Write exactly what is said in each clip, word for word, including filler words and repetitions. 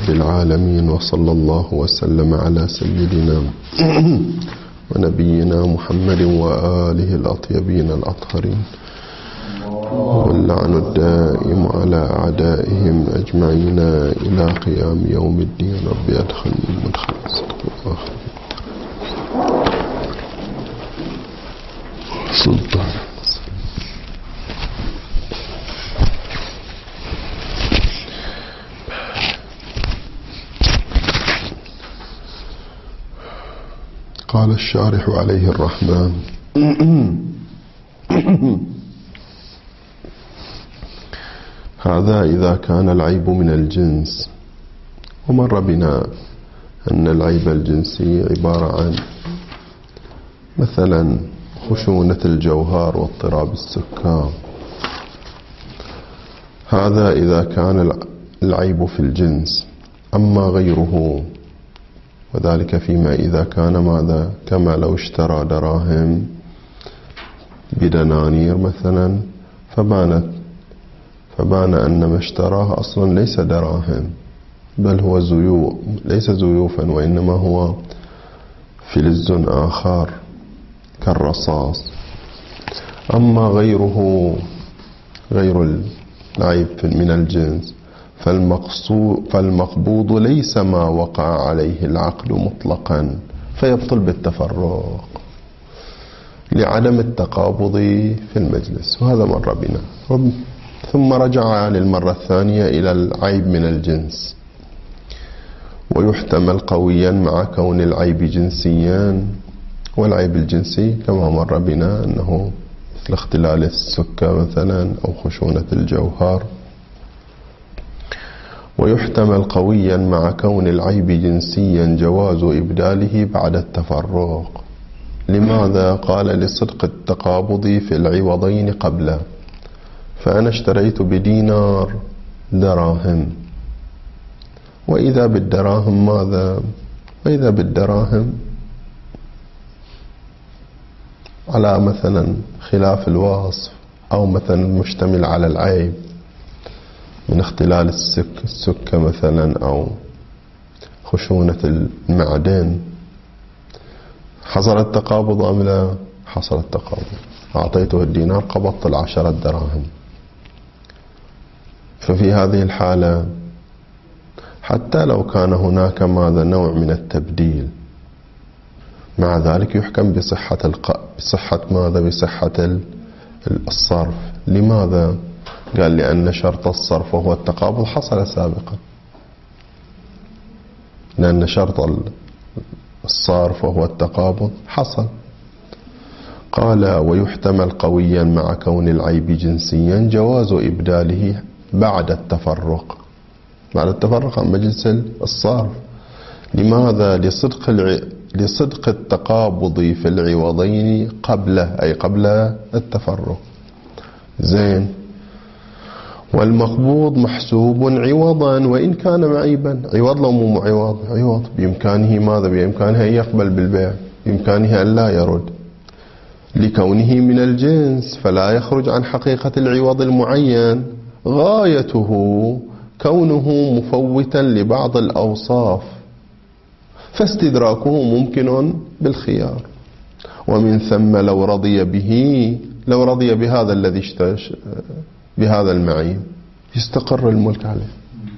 رب العالمين، وصلى الله وسلم على سيدنا ونبينا محمد وآله الأطيبين الأطهرين، واللعن الدائم على أعدائهم أجمعين إلى قيام يوم الدين. رب أدخلني مدخل الصدق والآخر سلطان. قال الشارح عليه الرحمن: هذا إذا كان العيب من الجنس. ومر بنا أن العيب الجنسي عبارة عن مثلا خشونة الجوهر واضطراب السكر. هذا إذا كان العيب في الجنس. أما غيره وذلك فيما إذا كان ماذا؟ كما لو اشترى دراهم بدنانير مثلا، فبانت فبان أن ما اشتراه أصلا ليس دراهم، بل هو زيوف، ليس زيوفا، وإنما هو فلز آخر كالرصاص. أما غيره غير العيب من الجنس فالمقبوض ليس ما وقع عليه العقد مطلقا، فيبطل بالتفرق لعدم التقابض في المجلس. وهذا مر بنا. ثم رجع للمرة الثانية إلى العيب من الجنس. ويحتمل قويا مع كون العيب جنسيا. والعيب الجنسي كما مر بنا أنه مثل اختلال السكة مثلا أو خشونة الجوهر. ويحتمل قويا مع كون العيب جنسيا جواز إبداله بعد التفرق. لماذا؟ قال: لصدق التقابض في العوضين قبله. فأنا اشتريت بدينار دراهم، وإذا بالدراهم ماذا؟ وإذا بالدراهم على مثلا خلاف الوصف، أو مثلا مشتمل على العيب من اختلال السك السكة مثلا أو خشونة المعدن. حصل التقابض أم لا؟ حصل التقابض. أعطيته الدينار، قبضت العشرة دراهم. ففي هذه الحالة حتى لو كان هناك ماذا؟ نوع من التبديل، مع ذلك يحكم بصحة الق... بصحة ماذا؟ بصحة الصرف. لماذا؟ قال: لأن شرط الصرف وهو التقابض حصل سابقا. لأن شرط الصرف وهو التقابض حصل. قال: ويحتمل قويا مع كون العيب جنسيا جواز إبداله بعد التفرق. بعد التفرق عن مجلس الصرف. لماذا؟ لصدق الع... لصدق التقابض في العوضين قبله، أي قبل التفرق. زين. والمقبوض محسوب عوضا وإن كان معيبا. عوض لو مو عوض؟ عوض. بإمكانه ماذا؟ بإمكانه أن يقبل بالبيع، بإمكانه أن لا يرد، لكونه من الجنس فلا يخرج عن حقيقة العوض المعين. غايته كونه مفوتا لبعض الأوصاف، فاستدراكه ممكن بالخيار. ومن ثم لو رضي به، لو رضي بهذا الذي اشترى بهذا المعين يستقر الملك عليه.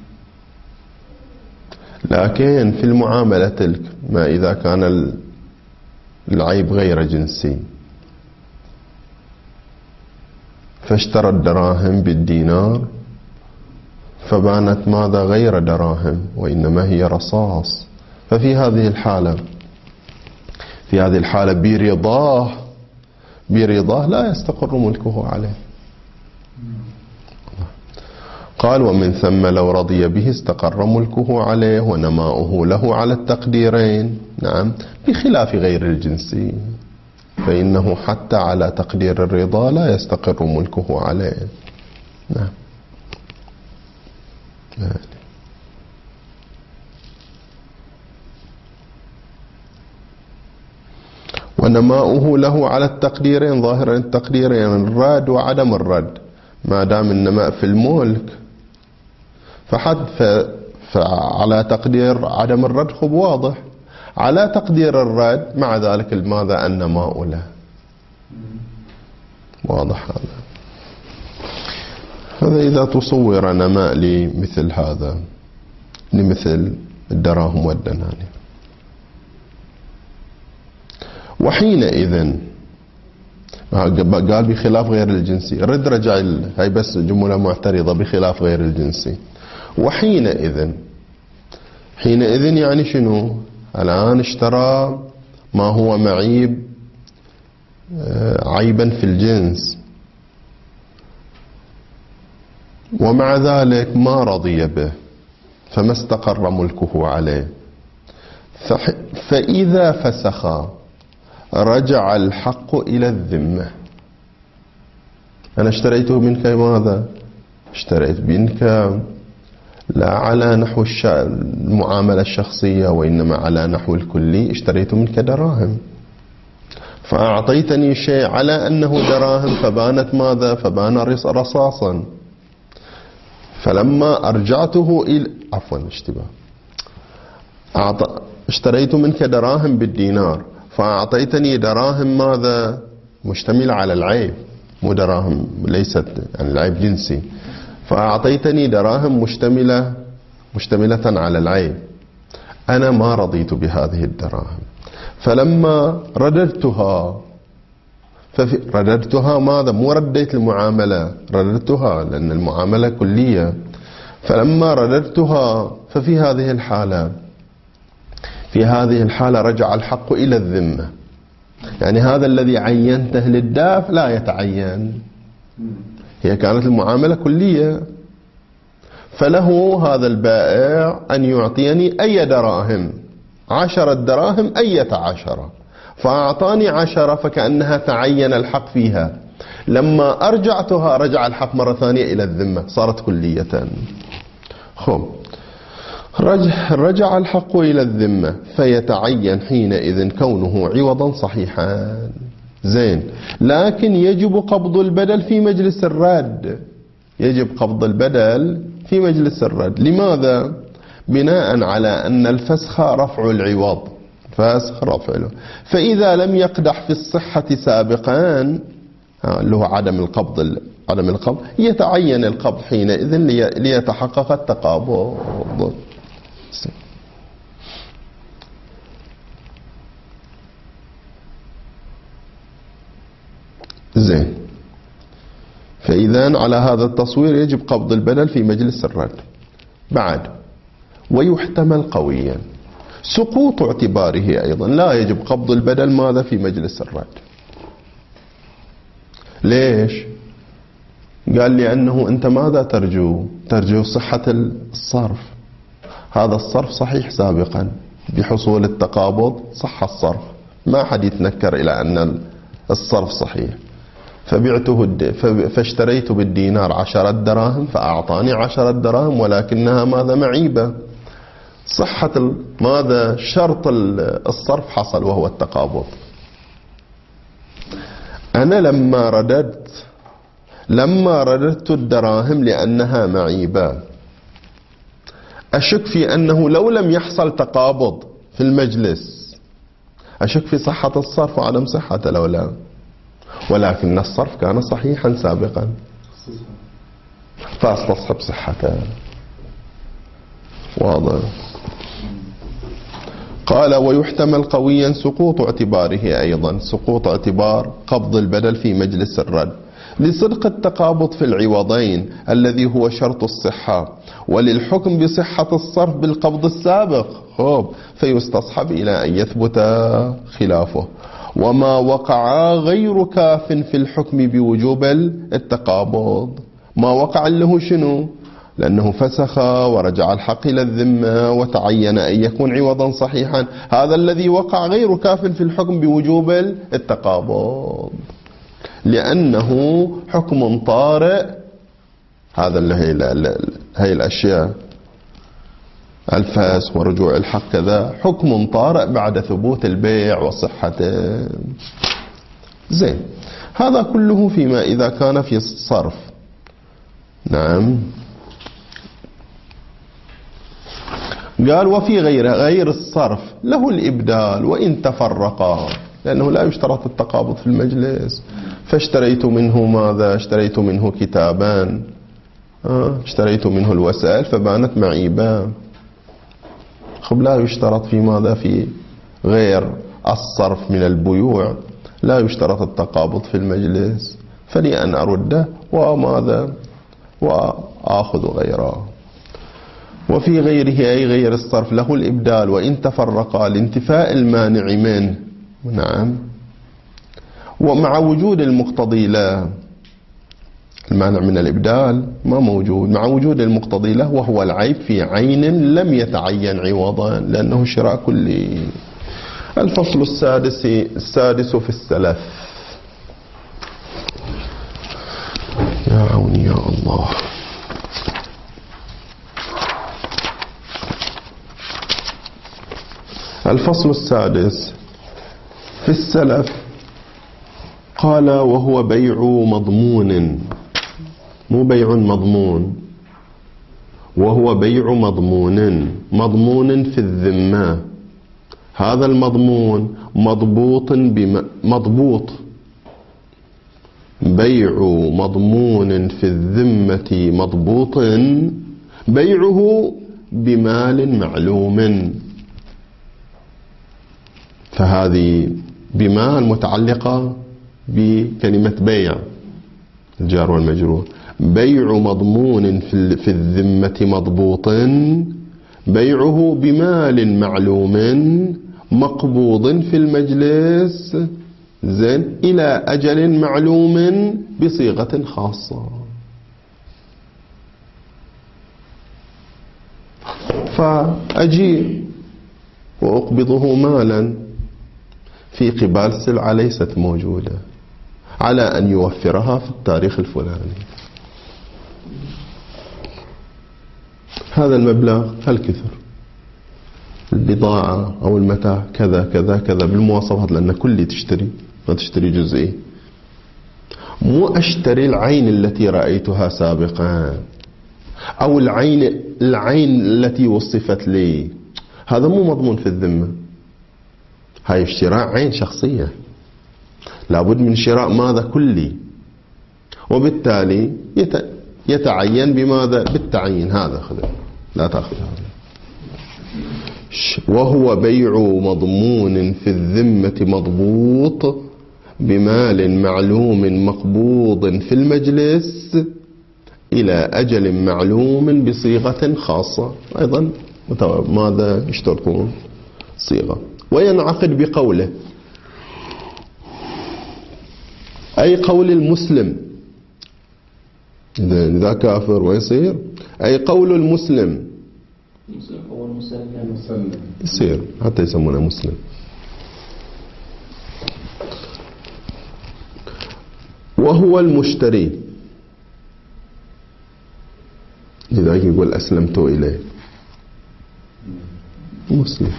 لكن في المعاملة تلك ما إذا كان العيب غير جنسي، فاشترى الدراهم بالدينار فبانت ماذا؟ غير دراهم، وإنما هي رصاص. ففي هذه الحالة في هذه الحالة برضاه برضاه لا يستقر ملكه عليه. قال: ومن ثم لو رضي به استقر ملكه عليه ونماؤه له على التقديرين. نعم، بخلاف غير الجنسي فإنه حتى على تقدير الرضا لا يستقر ملكه عليه. نعم. ونماؤه له على التقديرين. ظاهرا التقديرين الرد وعدم الرد. ما دام النماء في الملك فحد فعلى تقدير عدم الرد خب واضح. على تقدير الرد مع ذلك ماذا النماء له واضح. هذا هذا إذا تصور نماء لمثل هذا لمثل الدراهم والدنانير. وحينئذ قال بخلاف غير الجنسي، رد رجع هاي بس جملة معترضة بخلاف غير الجنسي. وحينئذ حينئذ يعني شنو؟ الآن اشترى ما هو معيب عيبا في الجنس ومع ذلك ما رضي به فما استقر ملكه عليه، فإذا فسخ رجع الحق إلى الذمة. أنا اشتريته منك ماذا؟ اشتريت منك لا على نحو المعاملة الشخصية وإنما على نحو الكلي، اشتريت منك دراهم فأعطيتني شيء على أنه دراهم فبانت ماذا؟ فبان رصاصا. فلما أرجعته إلى عفوا اشتباه أعط... اشتريت منك دراهم بالدينار فأعطيتني دراهم ماذا؟ مشتملة على العيب، مو دراهم ليست يعني العيب جنسي، فأعطيتني دراهم مشتملة مشتملة على العيب. أنا ما رضيت بهذه الدراهم فلما رددتها ففي رددتها ماذا؟ مو رديت المعاملة، رددتها لأن المعاملة كلية. فلما رددتها ففي هذه الحالة في هذه الحالة رجع الحق إلى الذمة، يعني هذا الذي عينته للدافع لا يتعين، هي كانت المعاملة كلية، فله هذا البائع أن يعطيني أي دراهم، عشرة دراهم أية عشرة، فأعطاني عشرة فكأنها تعين الحق فيها. لما أرجعتها رجع الحق مرة ثانية إلى الذمة، صارت كلية. خب رجع, رجع الحق إلى الذمة فيتعين حينئذ كونه عوضا صحيحا. زين، لكن يجب قبض البدل في مجلس الرد، يجب قبض البدل في مجلس الرد. لماذا؟ بناء على أن الفسخ رفع العوض، فسخ رفع العوض، فإذا لم يقدح في الصحة سابقا اللي هو عدم القبض عدم القبض يتعين القبض حينئذ ليتحقق التقابض. زين، فإذا على هذا التصوير يجب قبض البدل في مجلس الرد. بعد ويحتمل قويا سقوط اعتباره أيضا، لا يجب قبض البدل ماذا؟ في مجلس الرد. ليش؟ قال لأنه أنت ماذا ترجو؟ ترجو صحة الصرف، هذا الصرف صحيح سابقا بحصول التقابض، صح الصرف، ما حد يتنكر إلى أن الصرف صحيح. فبعته فاشتريت بالدينار عشرة دراهم فأعطاني عشرة دراهم ولكنها ماذا؟ معيبة. صحة ماذا؟ شرط الصرف حصل وهو التقابض. أنا لما رددت لما رددت الدراهم لأنها معيبة أشك في أنه لو لم يحصل تقابض في المجلس أشك في صحة الصرف وعدم صحته لو لا، ولكن الصرف كان صحيحا سابقا فاستصحب صحته. واضح؟ قال ويحتمل قويا سقوط اعتباره أيضا، سقوط اعتبار قبض البدل في مجلس الرد لصدق التقابض في العوضين الذي هو شرط الصحة، وللحكم بصحة الصرف بالقبض السابق خب فيستصحب إلى أن يثبت خلافه. وما وقع غير كاف في الحكم بوجوب التقابض، ما وقع له شنو؟ لأنه فسخ ورجع الحق إلى الذمة وتعين أن يكون عوضا صحيحا، هذا الذي وقع غير كاف في الحكم بوجوب التقابض لأنه حكم طارئ. هذا اللي هي, هي الأشياء الفسخ ورجوع الحق كذا حكم طارئ بعد ثبوت البيع وصحته. زين، هذا كله فيما إذا كان في الصرف. نعم. قال وفي غيره غير الصرف له الإبدال وإن تفرقا، لأنه لا يشترط التقابض في المجلس. فاشتريت منه ماذا؟ اشتريت منه كتابان، اشتريت منه الوسائل فبانت معيبة. خب لا يشترط في ماذا؟ في غير الصرف من البيوع لا يشترط التقابض في المجلس، فلي أن أرده وماذا وآخذ غيره. وفي غيره أي غير الصرف له الإبدال وإن تفرقا لانتفاء المانع منه. نعم. ومع وجود المقتضي له، المانع من الإبدال ما موجود، مع وجود المقتضي له وهو العيب في عين لم يتعين عوضا لأنه شراء كلي. الفصل السادس السادس في السلف. يا عوني يا الله. الفصل السادس في السلف. قال وهو بيع مضمون، مو بيع مضمون، وهو بيع مضمون، مضمون في الذمة. هذا المضمون مضبوط بم... مضبوط بيع مضمون في الذمة مضبوط بيعه بمال معلوم. فهذه بمال متعلقة بكلمة بيع الجار والمجرور. بيع مضمون في الذمة مضبوط بيعه بمال معلوم مقبوض في المجلس زين إلى أجل معلوم بصيغة خاصة. فأجي وأقبضه مالا في قبال سلعة ليست موجودة على أن يوفرها في التاريخ الفلاني. هذا المبلغ هل كثر؟ البضاعة أو المتاع كذا كذا كذا بالمواصفات، لأن كلي تشتري ما تشتري جزئي. مو أشتري العين التي رأيتها سابقا أو العين العين التي وصفت لي، هذا مو مضمون في الذمة. هاي اشتراء عين شخصية، لابد من شراء ماذا كلي، وبالتالي يتعين بماذا؟ بالتعيين. هذا خذ لا تأخذ هذا. وهو بيع مضمون في الذمة مضبوط بمال معلوم مقبوض في المجلس إلى أجل معلوم بصيغة خاصة. أيضا ماذا يشترطون؟ صيغة. وينعقد بقوله، أي قول المسلم. إذا كافر ويصير أي قول المسلم يصير حتى يسمونه مسلم. وهو المشتري، لذلك يقول أسلمت إليه مسلم.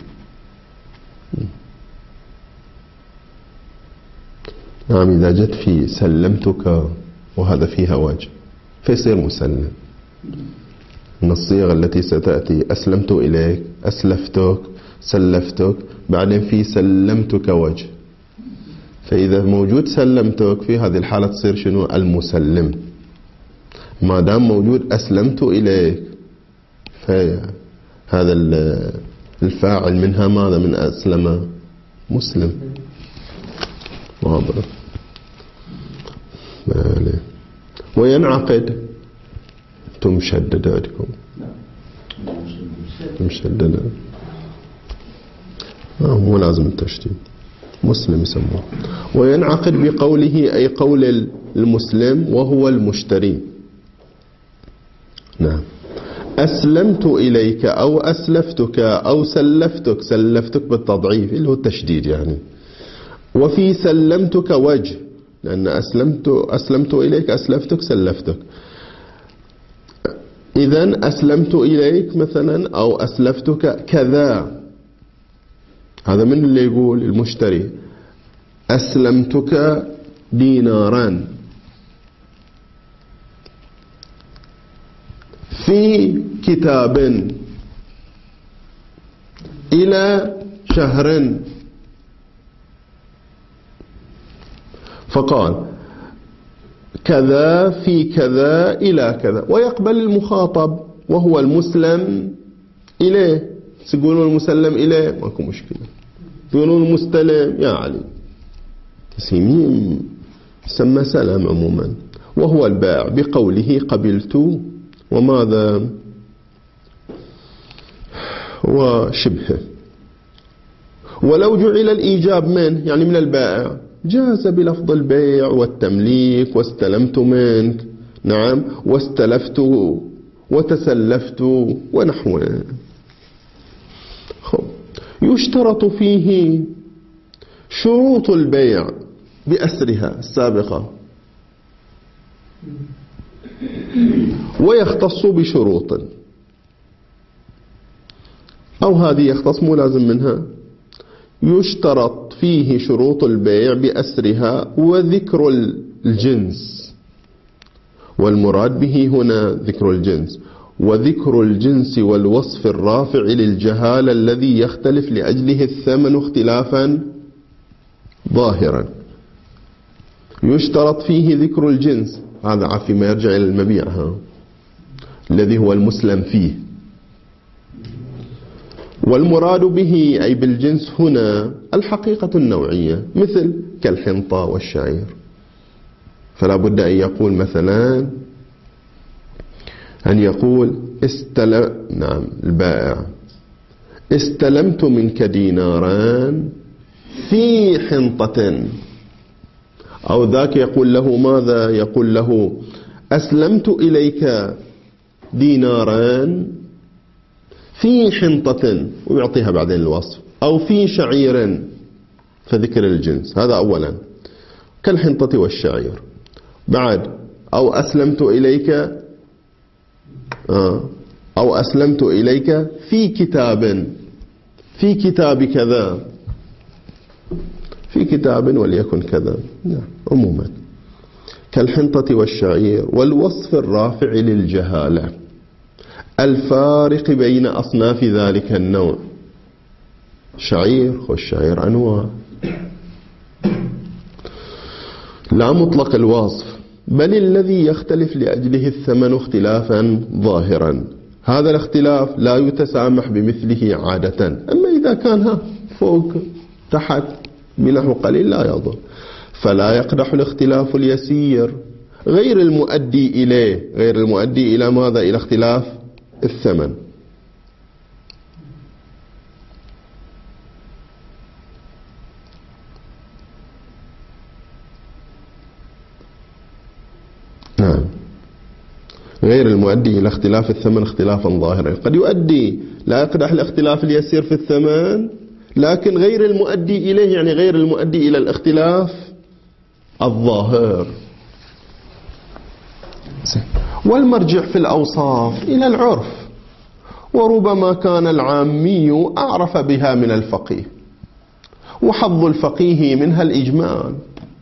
نعم. إذا جت في سلمتك وهذا فيها وجه فيصير مسلم. من الصيغ التي ستأتي أسلمت إليك، أسلفتك، سلفتك، بعدين في سلمتك وجه. فإذا موجود سلمتك في هذه الحالة تصير شنو؟ المسلم. ما دام موجود أسلمت إليك فهذا الفاعل منها ماذا؟ من أسلم مسلم. واضح. وينعقد تمشدد عندكم مشدد، مو لازم التشديد، مسلم يسموه. وينعقد بقوله أي قول المسلم وهو المشتري. نعم. أسلمت إليك أو أسلفتك أو سلفتك، سلفتك بالتضعيف اللي هو التشديد يعني. وفي سلمتك وجه، لأن أسلمت أسلمت إليك أسلفتك سلفتك. إذن أسلمت إليك مثلا أو أسلفتك كذا، هذا من اللي يقول؟ المشتري. أسلمتك ديناران في كتاب، إلى شهر. فقال كذا في كذا إلى كذا، ويقبل المخاطب وهو المسلم إليه. تقولون المسلم إليه ماكو مشكلة، تقولون المستلم يا علي تسميم سمى سلام عموما. وهو البائع بقوله قبلت وماذا وشبهه. ولو جعل الإيجاب من يعني من البائع جاز بلفظ البيع والتمليك واستلمت منك، نعم، واستلفت وتسلفت ونحوه. يشترط فيه شروط البيع بأسرها السابقة، ويختص بشروط، أو هذه يختص مو لازم منها. يشترط فيه شروط البيع بأسرها وذكر الجنس، والمراد به هنا ذكر الجنس، وذكر الجنس والوصف الرافع للجهالة الذي يختلف لأجله الثمن اختلافا ظاهرا. يشترط فيه ذكر الجنس، هذا فيما يرجع إلى المبيع ها. الذي هو المسلم فيه. والمراد به أي بالجنس هنا الحقيقة النوعية، مثل كالحنطة والشعير. فلا بد أن يقول مثلا أن يقول استلم نعم البائع استلمت منك ديناران في حنطة، أو ذاك يقول له ماذا؟ يقول له أسلمت إليك ديناران في حنطة، ويعطيها بعدين الوصف، أو في شعير فذكر الجنس. هذا أولا كالحنطة والشعير. بعد أو أسلمت إليك آه أو أسلمت إليك في كتاب، في كتاب كذا، في كتاب وليكن كذا، نعم عموما كالحنطة والشعير. والوصف الرافع للجهالة الفارق بين أصناف ذلك النوع. شعير والشعير أنواع، لا مطلق الوصف، بل الذي يختلف لأجله الثمن اختلافا ظاهرا. هذا الاختلاف لا يتسامح بمثله عادة، أما إذا كان ها فوق تحت بنحو قليل لا يضر. فلا يقدح الاختلاف اليسير غير المؤدي إليه، غير المؤدي إلى ماذا؟ إلى اختلاف الثمن. نعم غير المؤدي إلى اختلاف الثمن اختلافا ظاهرا. قد يؤدي لا يقدح الاختلاف اليسير في الثمن، لكن غير المؤدي إليه يعني غير المؤدي إلى الاختلاف الظاهر. والمرجع في الأوصاف إلى العرف، وربما كان العامي أعرف بها من الفقيه، وحظ الفقيه منها الإجمال.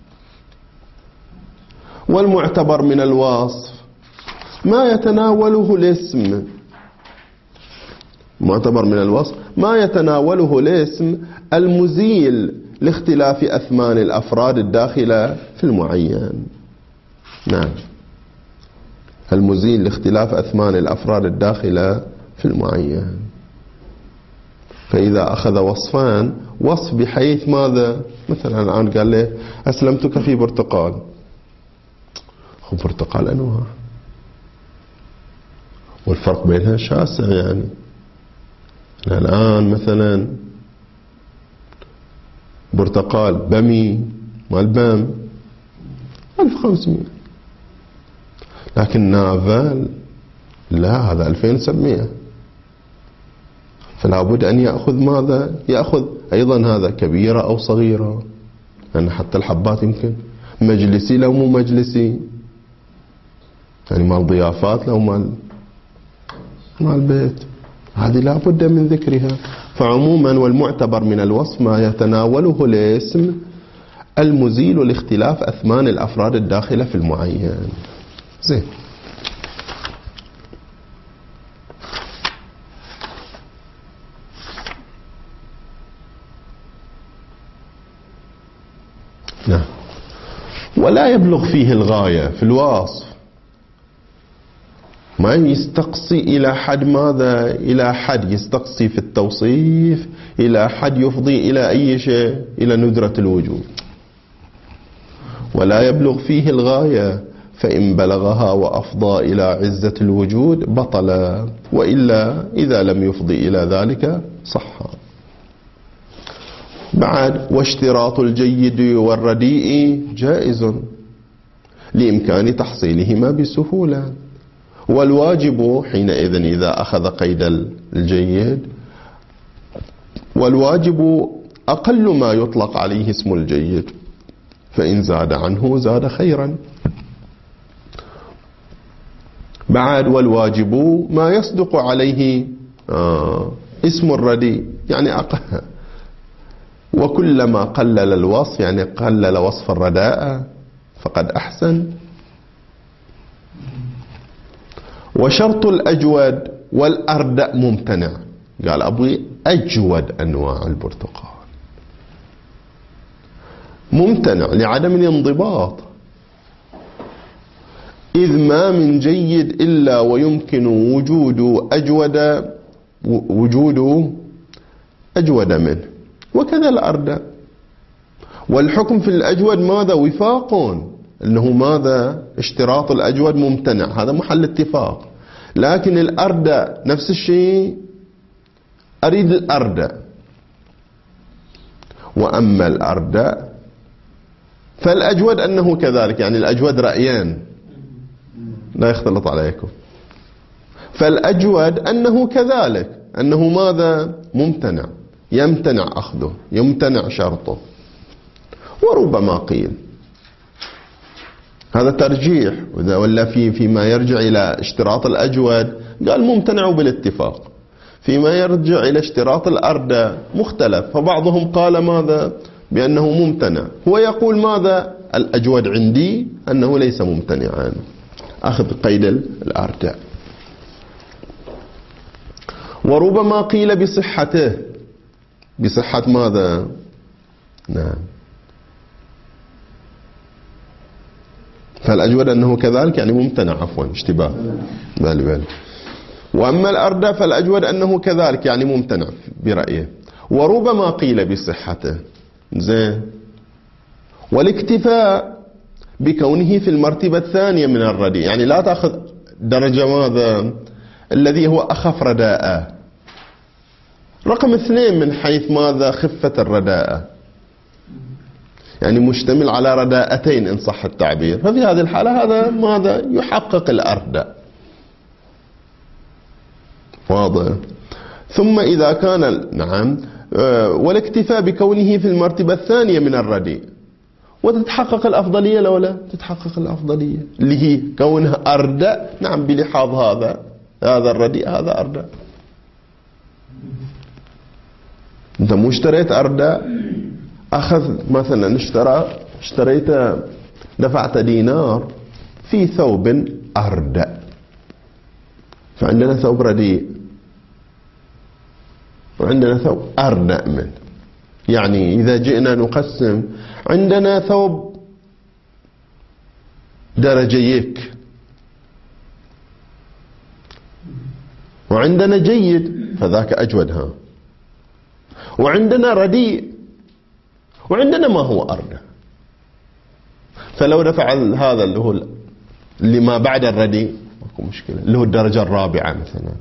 والمعتبر من الوصف ما يتناوله الاسم، معتبر من الوصف ما يتناوله الاسم المزيل لاختلاف أثمان الأفراد الداخلة في المعين. نعم المزيل لاختلاف أثمان الأفراد الداخلة في المعين. فإذا أخذ وصفان، وصف بحيث ماذا؟ مثلا الآن قال له أسلمتك في برتقال، خب برتقال أنواع والفرق بينها شاسع. يعني الآن مثلا برتقال بمي مال بام ألف وخمسمائة، لكن نافال لا هذا ألفين وسبعمائة. فلا بد أن يأخذ ماذا؟ يأخذ أيضا هذا كبيرة أو صغيرة، لأن يعني حتى الحبات يمكن مجلسي لو مو مجلسي، يعني مال ضيافات لو مال مال بيت، هذه لا بد من ذكرها. فعموما والمعتبر من الوصف ما يتناوله الاسم المزيل لاختلاف أثمان الأفراد الداخلة في المعين. زين. نعم. ولا يبلغ فيه الغاية في الوصف، ما يستقصي إلى حد ماذا؟ إلى حد يستقصي في التوصيف، إلى حد يفضي إلى أي شيء، إلى ندرة الوجود. ولا يبلغ فيه الغاية، فإن بلغها وأفضى إلى عزة الوجود بطل، وإلا إذا لم يفضي إلى ذلك صح. بعد واشتراط الجيد والرديء جائز لإمكان تحصيلهما بسهولة، والواجب حينئذ إذا أخذ قيد الجيد، والواجب أقل ما يطلق عليه اسم الجيد، فإن زاد عنه زاد خيرا. بعد والواجب ما يصدق عليه آه اسم الرديء، يعني أقل، وكلما قلل الوصف يعني قلل وصف الرداء فقد أحسن. وشرط الأجود والأردأ ممتنع، قال أبوي أجود أنواع البرتقال ممتنع لعدم الانضباط، إذ ما من جيد إلا ويمكن وجود أجود وجود أجود منه، وكذا الأردأ. والحكم في الأجود ماذا؟ وفاق، أنه ماذا؟ اشتراط الأجود ممتنع، هذا محل اتفاق. لكن الأردأ نفس الشيء، أريد الأردأ. وأما الأردأ فالأجود أنه كذلك، يعني الأجود رأيان لا يختلط عليكم. فالأجود أنه كذلك، أنه ماذا؟ ممتنع، يمتنع أخذه، يمتنع شرطه. وربما قيل هذا ترجيح، ولا في فيما يرجع إلى اشتراط الأجود قال ممتنع بالاتفاق، فيما يرجع إلى اشتراط الأردى مختلف، فبعضهم قال ماذا؟ بأنه ممتنع، هو يقول ماذا؟ الأجود عندي أنه ليس ممتنعا، أخذ قيد الأردى. وربما قيل بصحته، بصحة ماذا؟ نعم. فالأجود أنه كذلك يعني ممتنع، عفوا اشتباه، بالي بالي. وأما الأردى فالأجود أنه كذلك يعني ممتنع برأيه. وربما قيل بصحته، زين. والاكتفاء بكونه في المرتبة الثانية من الرديء، يعني لا تأخذ درجة ماذا؟ الذي هو أخف رداءة، رقم اثنين من حيث ماذا؟ خفة الرداءة، يعني مشتمل على رداءتين إن صح التعبير. ففي هذه الحالة هذا ماذا؟ يحقق الأردى، واضح. ثم إذا كان نعم والاكتفاء بكونه في المرتبة الثانية من الرديء، وتتحقق الأفضلية لو لا تتحقق الأفضلية اللي هي كونها أردى، نعم بلحاظ هذا هذا الرديء هذا أردى. أنت مو اشتريت أردى، أخذ مثلا اشترى اشتريت دفعت دينار في ثوب أردى، فعندنا ثوب رديء وعندنا ثوب أردأ منه. يعني إذا جئنا نقسم، عندنا ثوب درجيك وعندنا جيد فذاك أجودها، وعندنا رديء وعندنا ما هو أردى. فلو دفع هذا اللي هو اللي ما بعد الرديء ماكو مشكلة، اللي هو الدرجة الرابعة مثلا.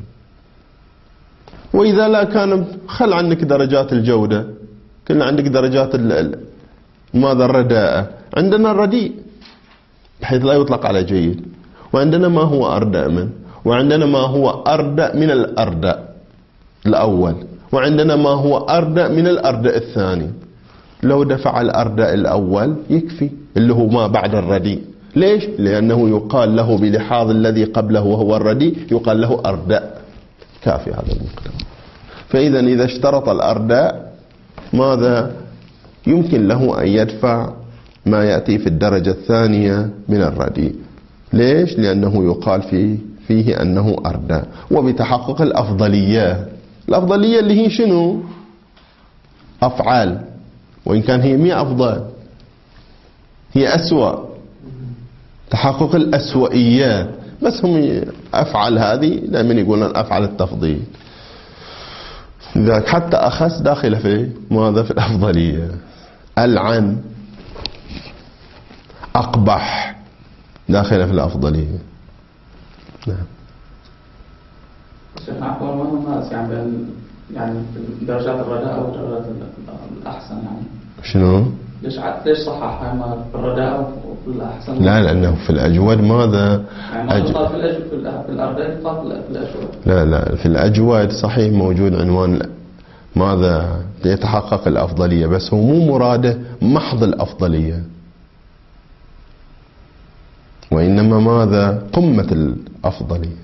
وإذا لا كان خل عنك درجات الجودة، كلنا عندك درجات ماذا؟ الرداءة. عندنا الرديء بحيث لا يطلق على جيد، وعندنا ما هو أردأ منه، وعندنا ما هو أردأ من الأردأ الأول، وعندنا ما هو أردأ من الأردأ الثاني. لو دفع الأردأ الأول يكفي، اللي هو ما بعد الرديء. ليش؟ لأنه يقال له بلحاظ الذي قبله وهو الرديء يقال له أردأ، كافي هذا المقدار. فإذا إذا اشترط الأرداء ماذا؟ يمكن له أن يدفع ما يأتي في الدرجة الثانية من الرديء. ليش؟ لأنه يقال فيه, فيه أنه أرداء، وبتحقق الأفضلية. الأفضلية اللي هي شنو؟ أفعال، وإن كان هي مئة أفضل، هي أسوأ، تحقق الأسوئيات، بس هم أفعل هذه دائما يقولون أفعل التفضيل، ذاك حتى أخس داخل في ماذا؟ في الأفضلية. ألعن، أقبح، داخل في الأفضلية. نعم. شيخنا عفوا، وين الناس يعني بين يعني درجات الرداء ودرجات الأحسن يعني؟ شنو؟ ليش ليش صححها ما بالرداء والأحسن؟ لا، لأنه في الأجود ماذا؟ يعني ما يقال في الأجود في الأرداء، يقال في الأجود. لا لا، في الأجود صحيح موجود عنوان ماذا؟ يتحقق الأفضلية، بس هو مو مراده محض الأفضلية، وإنما ماذا؟ قمة الأفضلية.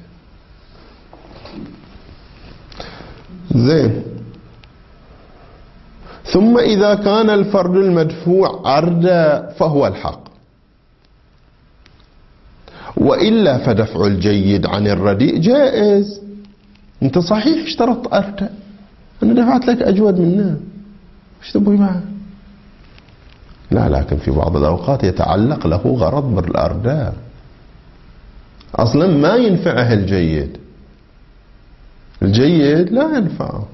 زين. ثم إذا كان الفرد المدفوع عردا فهو الحق، وإلا فدفع الجيد عن الرديء جائز. أنت صحيح اشترطت أردا، أنا دفعت لك أجود منه، ايش تبغي معه؟ لا، لكن في بعض الأوقات يتعلق له غرض بالأرداء، أصلا ما ينفعه الجيد، الجيد لا ينفعه.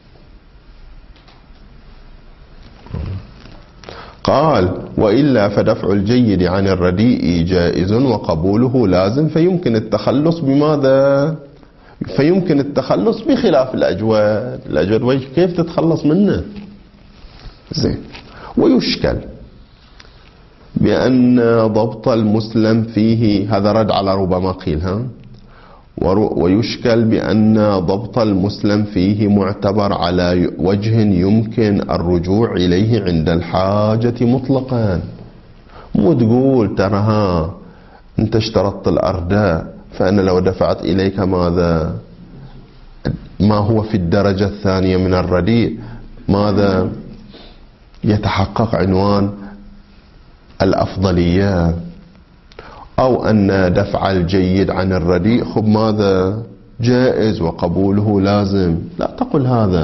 قال: وإلا فدفع الجيد عن الرديء جائز وقبوله لازم، فيمكن التخلص بماذا؟ فيمكن التخلص بخلاف الأجود. الأجود كيف تتخلص منه؟ زين. ويشكل بأن ضبط المسلم فيه، هذا رد على ربما قيل ها، ويشكل بأن ضبط المسلم فيه معتبر على وجه يمكن الرجوع إليه عند الحاجة مطلقا. مو تقول ترى أنت اشترطت الأرداء، فأنا لو دفعت إليك ماذا؟ ما هو في الدرجة الثانية من الرديء، ماذا؟ يتحقق عنوان الأفضلية، أو أن دفع الجيد عن الرديء خب ماذا؟ جائز وقبوله لازم. لا تقل هذا،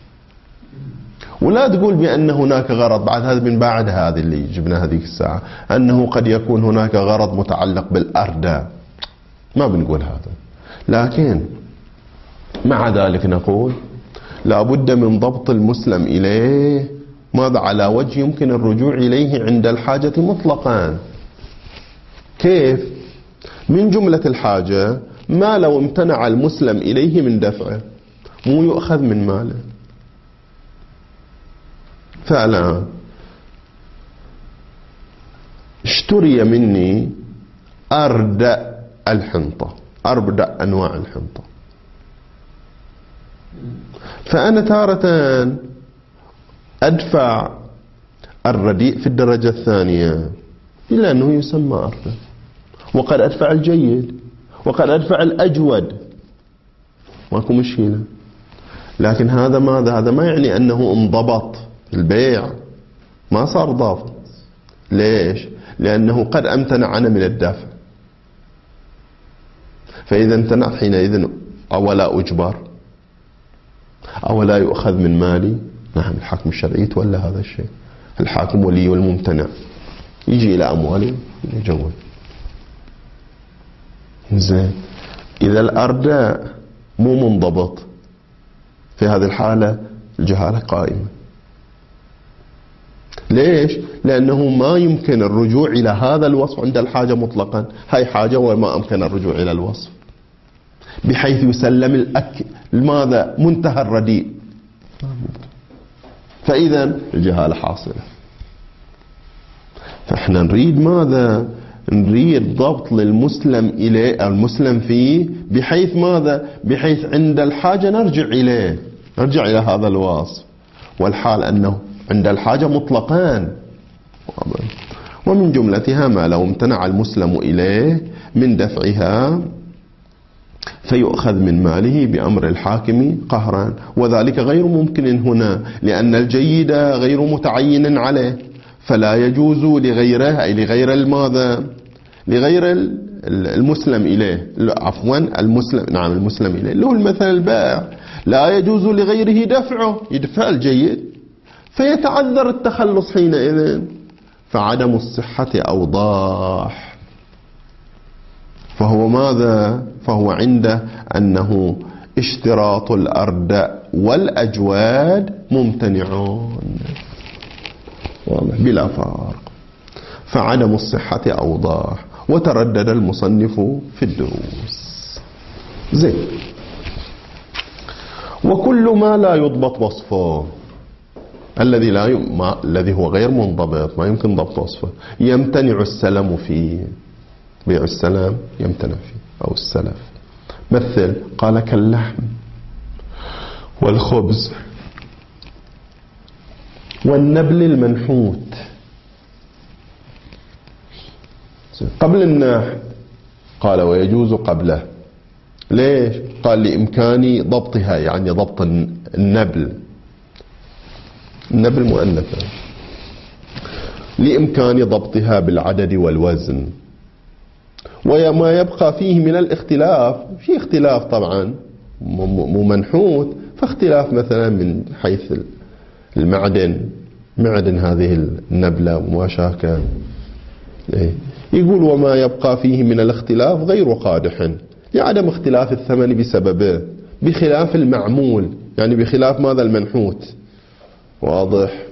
ولا تقول بأن هناك غرض بعد هذا، من بعد هذه اللي جبنا هذه الساعة، أنه قد يكون هناك غرض متعلق بالأرداء، ما بنقول هذا. لكن مع ذلك نقول لا بد من ضبط المسلم إليه ماذا؟ على وجه يمكن الرجوع إليه عند الحاجة مطلقا. كيف؟ من جملة الحاجة ما لو امتنع المسلم إليه من دفعه، مو يؤخذ من ماله. فعلا اشتري مني أردأ الحنطة، أردأ أنواع الحنطة، فأنا تارة أدفع الرديء في الدرجة الثانية إلا أنه يسمى أردأ، وقد أدفع الجيد، وقد أدفع الأجود، ماكو مشكلة. لكن هذا ماذا؟ هذا ما يعني أنه انضبط البيع، ما صار ضابط. ليش؟ لأنه قد أمتنع أنا من الدفع، فإذا امتنعت حينئذ أولا أجبر أولا يؤخذ من مالي. نعم، الحاكم الشرعي تولى هذا الشيء، الحاكم ولي والممتنع، يجي إلى أموالي يجول. زين. إذا الأرداء مو منضبط، في هذه الحالة الجهالة قائمة. ليش؟ لأنه ما يمكن الرجوع إلى هذا الوصف عند الحاجة مطلقا. هاي حاجة وما أمكن الرجوع إلى الوصف بحيث يسلم الأك... ماذا؟ منتهى الرديء. فإذا الجهالة حاصلة. فإحنا نريد ماذا؟ نريد ضبط للمسلم إليه أو المسلم فيه، بحيث ماذا؟ بحيث عند الحاجة نرجع إليه، نرجع إلى هذا الوصف، والحال أنه عند الحاجة مطلقان. ومن جملتها ما لو امتنع المسلم إليه من دفعها فيؤخذ من ماله بأمر الحاكم قهرا، وذلك غير ممكن هنا، لأن الجيد غير متعين عليه، فلا يجوز لغيره، أي لغير الماذا؟ لغير المسلم إليه، عفوا المسلم، نعم المسلم إليه، له المثل البائع، لا يجوز لغيره دفعه، يدفع الجيد فيتعذر التخلص حينئذ، فعدم الصحة أوضاح. فهو ماذا؟ فهو عنده أنه اشتراط الأرض والأجواد ممتنعون، واضح بلا فرق. فعدم الصحة أوضاح. وتردد المصنف في الدروس. زين. وكل ما لا يضبط وصفه، الذي لا ي... ما... الذي هو غير منضبط ما يمكن ضبط وصفه، يمتنع السلم فيه. بيع السلام يمتنع فيه أو السلف. مثل قال كاللحم والخبز والنبل المنحوت قبل النحت، قال ويجوز قبله. ليش؟ قال لإمكان ضبطها، يعني ضبط النبل، النبل مؤنثة، لإمكان ضبطها بالعدد والوزن. وما يبقى فيه من الاختلاف، في اختلاف طبعا ممنحوت، فاختلاف مثلا من حيث المعدن، معدن هذه النبلة وما شاكل. يقول وما يبقى فيه من الاختلاف غير قادح لعدم اختلاف الثمن بسببه، بخلاف المعمول، يعني بخلاف ماذا؟ المنحوت. واضح؟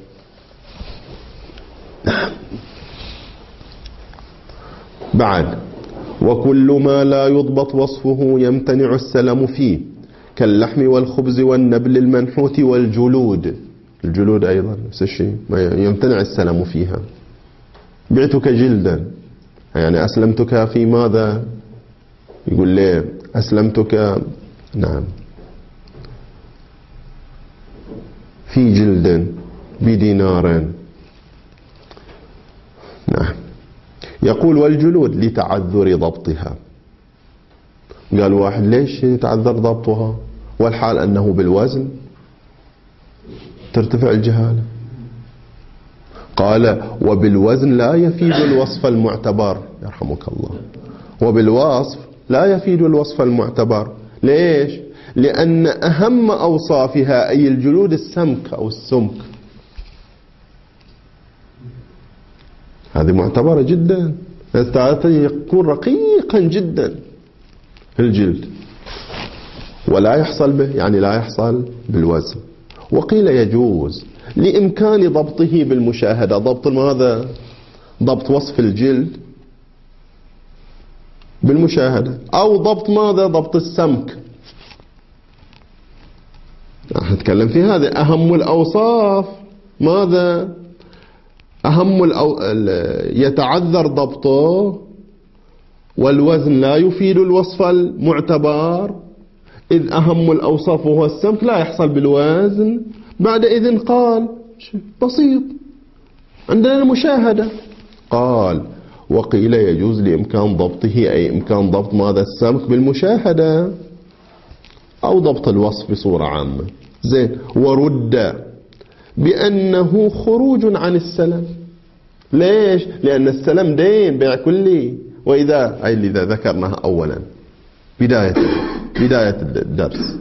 بعد وكل ما لا يضبط وصفه يمتنع السلم فيه، كاللحم والخبز والنبل المنحوت والجلود. الجلود أيضا نفس الشيء يمتنع السلم فيها. بعتك جلدا، يعني أسلمتك في ماذا؟ يقول ليه أسلمتك؟ نعم في جلد بدينار. نعم. يقول والجلود لتعذر ضبطها. قال واحد ليش يتعذر ضبطها والحال أنه بالوزن ترتفع الجهالة؟ قال وبالوزن لا يفيد الوصف المعتبر، يرحمك الله، وبالوصف لا يفيد الوصف المعتبر. ليش؟ لأن أهم أوصافها أي الجلود السمك أو السمك، هذه معتبرة جدا، يكون رقيقا جدا الجلد ولا يحصل به، يعني لا يحصل بالوزن. وقيل يجوز لإمكان ضبطه بالمشاهدة. ضبط ماذا؟ ضبط وصف الجلد بالمشاهدة، أو ضبط ماذا؟ ضبط السمك. نتكلم في هذا. أهم الأوصاف ماذا؟ أهم الأو... يتعذر ضبطه، والوزن لا يفيد الوصف المعتبر، إذ أهم الأوصاف هو السمك لا يحصل بالوزن. بعد إذن قال بسيط عندنا المشاهدة. قال وقيل يجوز لإمكان ضبطه، أي إمكان ضبط ماذا؟ السمك بالمشاهدة، أو ضبط الوصف بصورة عامة. زين. ورد بأنه خروج عن السلم. ليش؟ لأن السلم دين بيع كلي. وإذا أي إذا ذكرناها أولا بداية بداية الدرس،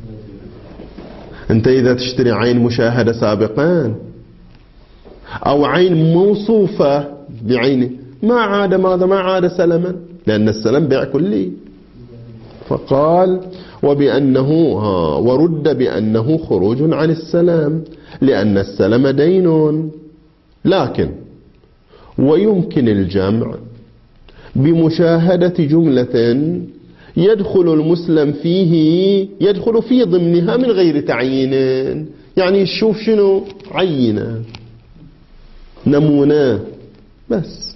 أنت إذا تشتري عين مشاهدة سابقا أو عين موصوفة بعينه ما عاد ماذا؟ ما عاد سلما، لأن السلم بيع كلي. فقال وبأنه ها ورد بأنه خروج عن السلم، لأن السلم دين. لكن ويمكن الجمع بمشاهدة جملة يدخل المسلم فيه يدخل في ضمنها من غير تعيين، يعني يشوف شنو؟ عينة نمونة بس،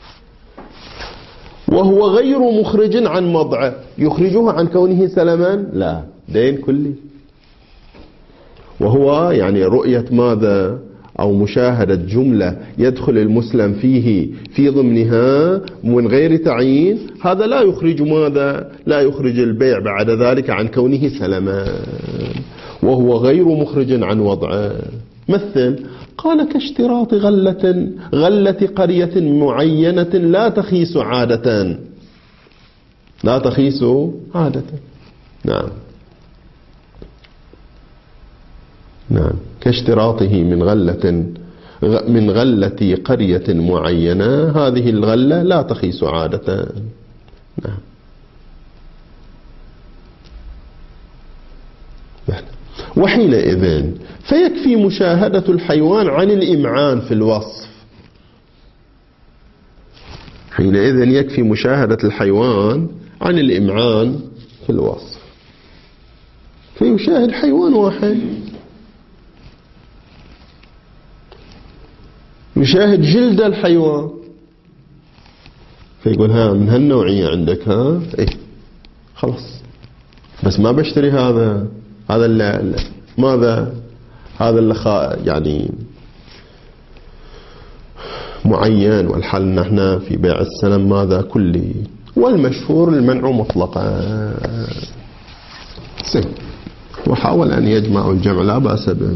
وهو غير مخرج عن مضعه. يخرجه عن كونه سلما؟ لا، دين كلي. وهو يعني رؤية ماذا؟ أو مشاهدة جملة يدخل المسلم فيه في ضمنها من غير تعيين، هذا لا يخرج ماذا؟ لا يخرج البيع بعد ذلك عن كونه سلما، وهو غير مخرج عن وضعه. مثل قال كاشتراط غلة غلة قرية معينة لا تخيس عادة، لا تخيس عادة. نعم نعم كاشتراطه من غلة من غلة قرية معينة، هذه الغلة لا تخيس عادة. نعم. وحينئذ فيكفي مشاهدة الحيوان عن الإمعان في الوصف. حينئذ يكفي مشاهدة الحيوان عن الإمعان في الوصف، فيشاهد حيوان واحد، يشاهد جلد الحيوان، فيقول ها من هالنوعية عندك، ها ايه خلاص، بس ما بشتري هذا، هذا اللي ماذا، هذا اللي خا يعني معين، والحال نحن في بيع السلم ماذا كلي، والمشهور المنع مطلقا. سم وحاول أن يجمع الجمع لا بأس به.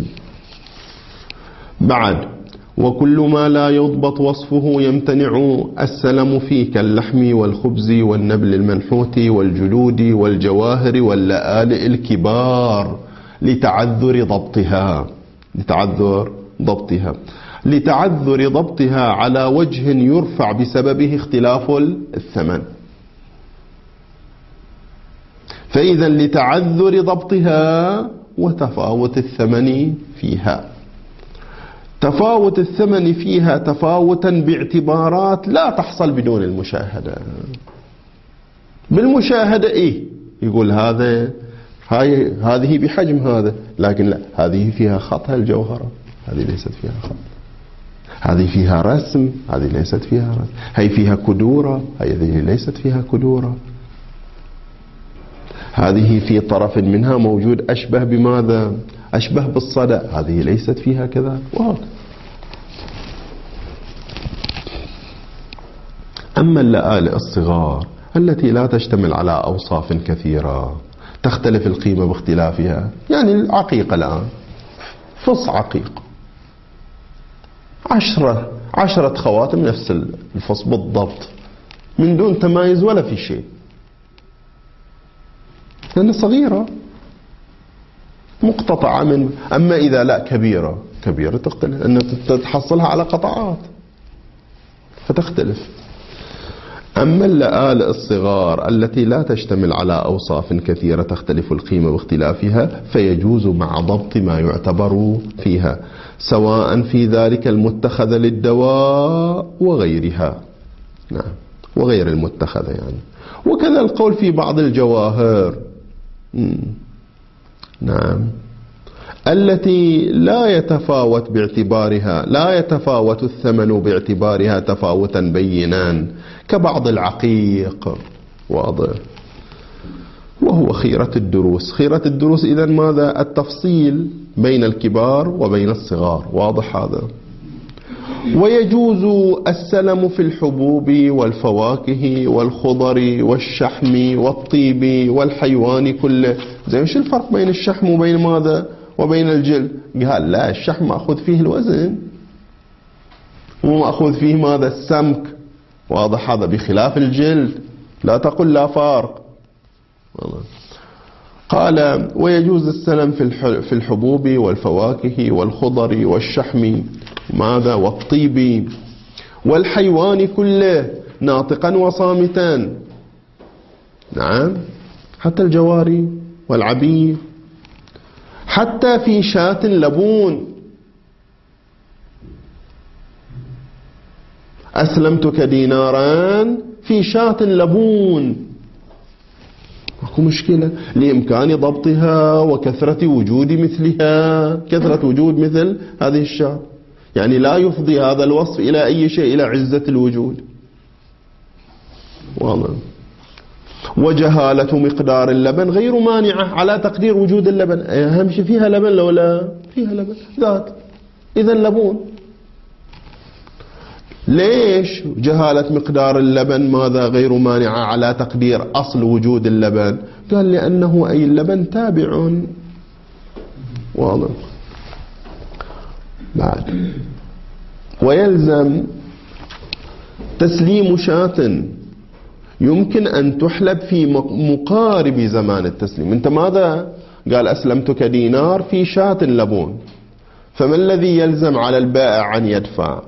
بعد وكل ما لا يضبط وصفه يمتنع السلم فيه، كاللحم والخبز والنبل المنحوت والجلود والجواهر واللآلئ الكبار لتعذر ضبطها لتعذر ضبطها لتعذر ضبطها على وجه يرفع بسببه اختلاف الثمن. فإذا لتعذر ضبطها وتفاوت الثمن فيها، تفاوت الثمن فيها تفاوتا باعتبارات لا تحصل بدون المشاهدة. بالمشاهدة إيه يقول هذا هاي هذه بحجم هذا، لكن لا، هذه فيها خط الجوهرة، هذه ليست فيها خط، هذه فيها رسم، هذه ليست فيها رسم، هي فيها كدورة، هذه ليست فيها كدورة، هذه في طرف منها موجود أشبه بماذا، أشبه بالصدى، هذه ليست فيها كذا، وهكذا. أما اللآلئ الصغار التي لا تشتمل على أوصاف كثيرة تختلف القيمة باختلافها، يعني العقيقة الآن فص عقيق عشرة عشرة خواتم نفس الفص بالضبط من دون تمايز ولا في شيء، لأنها صغيرة مقتطعة من. أما إذا لا كبيرة كبيرة تختلف، أن تحصلها على قطعات فتختلف. أما اللآلئ الصغار التي لا تشتمل على أوصاف كثيرة تختلف القيمة باختلافها، فيجوز مع ضبط ما يعتبر فيها، سواء في ذلك المتخذ للدواء وغيرها. نعم، وغير المتخذ يعني. وكذا القول في بعض الجواهر، نعم، التي لا يتفاوت باعتبارها لا يتفاوت الثمن باعتبارها تفاوتا بينا، كبعض العقيق، واضح. وهو خيرة الدروس. خيرة الدروس إذن ماذا؟ التفصيل بين الكبار وبين الصغار، واضح هذا. ويجوز السلم في الحبوب والفواكه والخضر والشحم والطيب والحيوان كله. زي وش الفرق بين الشحم وبين ماذا وبين الجلد؟ قال لا، الشحم مأخذ فيه الوزن ومأخذ فيه ماذا؟ السمك، واضح هذا، بخلاف الجلد لا تقل لا فارق. قال ويجوز السلم في الحبوب والفواكه والخضر والشحم ماذا والطيب والحيوان كله ناطقا وصامتا. نعم، حتى الجواري والعبيد، حتى في شاة لبون. أسلمتك ديناران في شاة لبون، ماكو مشكلة، لإمكان ضبطها وكثرة وجود مثلها، كثرة وجود مثل هذه الشاة، يعني لا يفضي هذا الوصف إلى أي شيء، إلى عزة الوجود، واضح. وجهالة مقدار اللبن غير مانعة على تقدير وجود اللبن. أهم شيء فيها لبن لو لا فيها لبن ذات، إذا لبون. ليش جهالة مقدار اللبن ماذا غير مانعة على تقدير أصل وجود اللبن؟ قال لأنه أي اللبن تابع، واضح. بعد ويلزم تسليم شاة يمكن أن تحلب في مقارب زمان التسليم. أنت ماذا قال؟ أسلمتك دينار في شاة لبون، فما الذي يلزم على البائع أن يدفع؟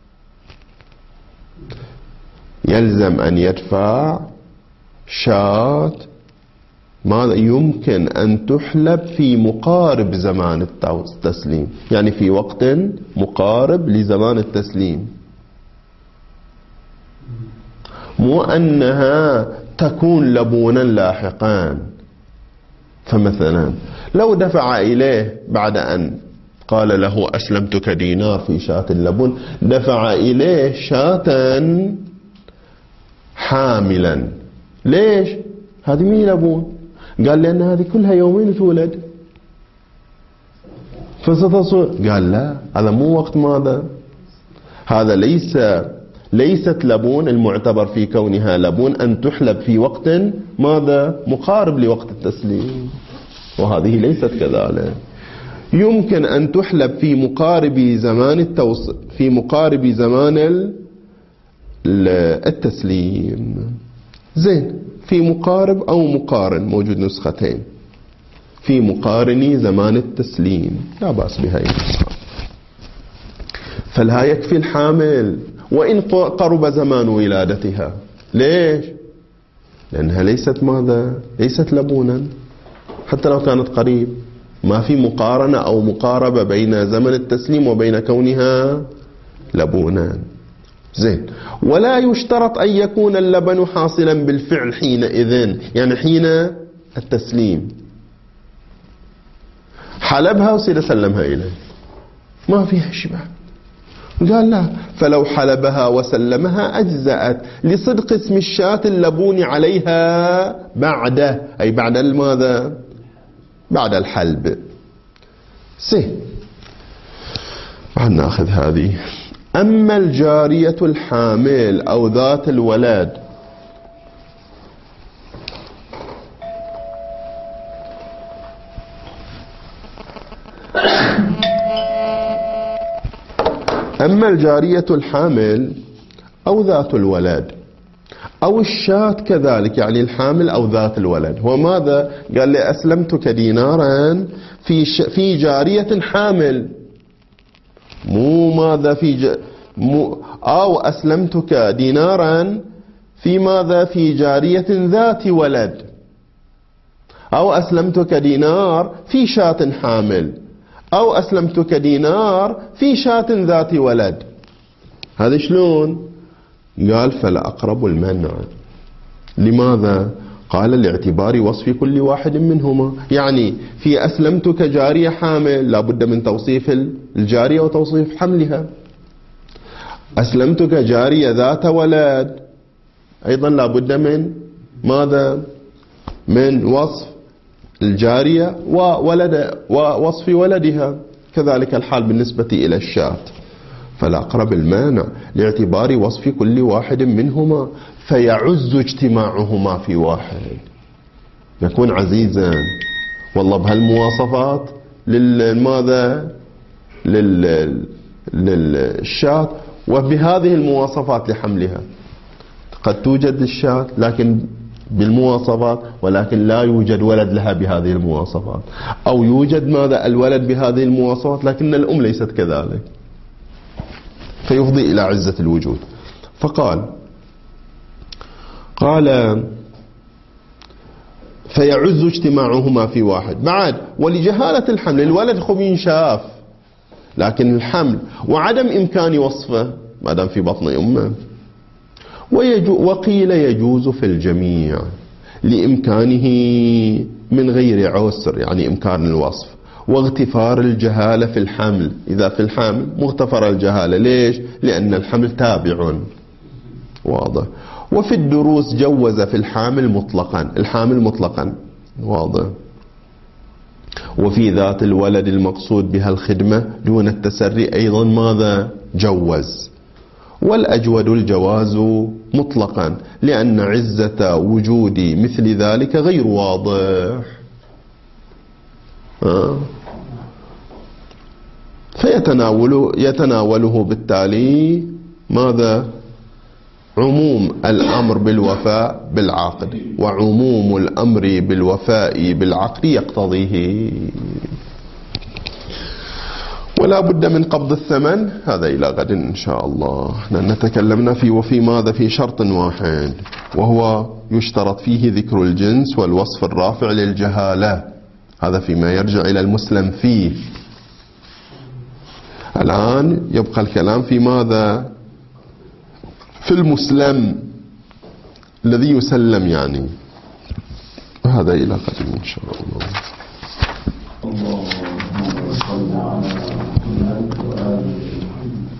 يلزم أن يدفع شاة ماذا يمكن أن تحلب في مقارب زمان التسليم، يعني في وقت مقارب لزمان التسليم، مو أنها تكون لبونا لاحقا. فمثلا لو دفع إليه بعد أن قال له أسلمتك دينار في شاة اللبون، دفع إليه شاة حاملا، ليش؟ هذه مي لبون، قال لأن هذه كلها يومين تولد فستصل، قال لا هذا مو وقت ماذا، هذا ليس ليست لبون المعتبر في كونها لبون أن تحلب في وقت ماذا مقارب لوقت التسليم، وهذه ليست كذلك. يمكن أن تحلب في مقارب زمان التوص... في مقارب زمان التسليم. زين، في مقارب أو مقارن، موجود نسختين، في مقارن زمان التسليم لا بأس بها النسخة. فلا يكفي الحامل وإن قرب زمان ولادتها، ليش؟ لأنها ليست ماذا؟ ليست لبونا، حتى لو كانت قريب ما في مقارنة أو مقاربة بين زمن التسليم وبين كونها لبونا. زين، ولا يشترط أن يكون اللبن حاصلا بالفعل حينئذ، يعني حين التسليم حلبها وسيد سلمها إليه ما فيها شبه، قال لا، فلو حلبها وسلمها أجزأت لصدق اسم الشاة اللبون عليها بعده، أي بعد الماذا؟ بعد الحلب. سه ناخذ هذه. أما الجارية الحامل أو ذات الولد أما الجارية الحامل أو ذات الولد أو الشاة كذلك، يعني الحامل أو ذات الولد، هو ماذا؟ قال لي أسلمتك دينارا في ش... في جارية حامل، مو ماذا في ج... مو... أو أسلمتك دينارا في ماذا؟ في جارية ذات ولد، أو أسلمتك دينار في شاة حامل، أو أسلمتك دينار في شاة ذات ولد. هذا شلون؟ قال فلا أقرب المنع. لماذا؟ قال لاعتبار وصف كل واحد منهما، يعني في أسلمتك جارية حامل لابد من توصيف الجارية وتوصيف حملها، أسلمتك جارية ذات ولد أيضا لابد من ماذا؟ من وصف الجارية وولد ووصف ولدها، كذلك الحال بالنسبة إلى الشاة. فلا أقرب المانع لاعتبار وصف كل واحد منهما، فيعز اجتماعهما في واحد، يكون عزيزا والله بهالمواصفات للماذا؟ لل للشاة، وبهذه المواصفات لحملها. قد توجد الشاة لكن بالمواصفات، ولكن لا يوجد ولد لها بهذه المواصفات، أو يوجد ماذا؟ الولد بهذه المواصفات لكن الأم ليست كذلك، فيفضي إلى عزة الوجود. فقال قال فيعز اجتماعهما في واحد. بعد ولجهالة الحمل، الولد خب ينشاف لكن الحمل وعدم إمكان وصفه ما دام في بطن أمه. وقيل يجوز في الجميع لإمكانه من غير عسر، يعني إمكان الوصف، واغتفار الجهالة في الحمل. إذا في الحمل مغتفر الجهالة، ليش؟ لأن الحمل تابع واضح. وفي الدروس جوز في الحامل مطلقا، الحامل مطلقا واضح. وفي ذات الولد المقصود بها الخدمة دون التسري أيضا ماذا؟ جوز. والأجود الجواز مطلقا، لأن عزة وجود مثل ذلك غير واضح. آه. فيتناول يتناوله بالتالي ماذا؟ عموم الأمر بالوفاء بالعقد، وعموم الأمر بالوفاء بالعقد يقتضيه. ولا بد من قبض الثمن، هذا إلى غد إن شاء الله. لأن تكلمنا في وفي ماذا في شرط واحد، وهو يشترط فيه ذكر الجنس والوصف الرافع للجهالة، هذا فيما يرجع إلى المسلم فيه. الآن يبقى الكلام في ماذا؟ في المسلم الذي يسلم يعني، هذا إلى غد إن شاء الله. اللهم صل على محمد وآل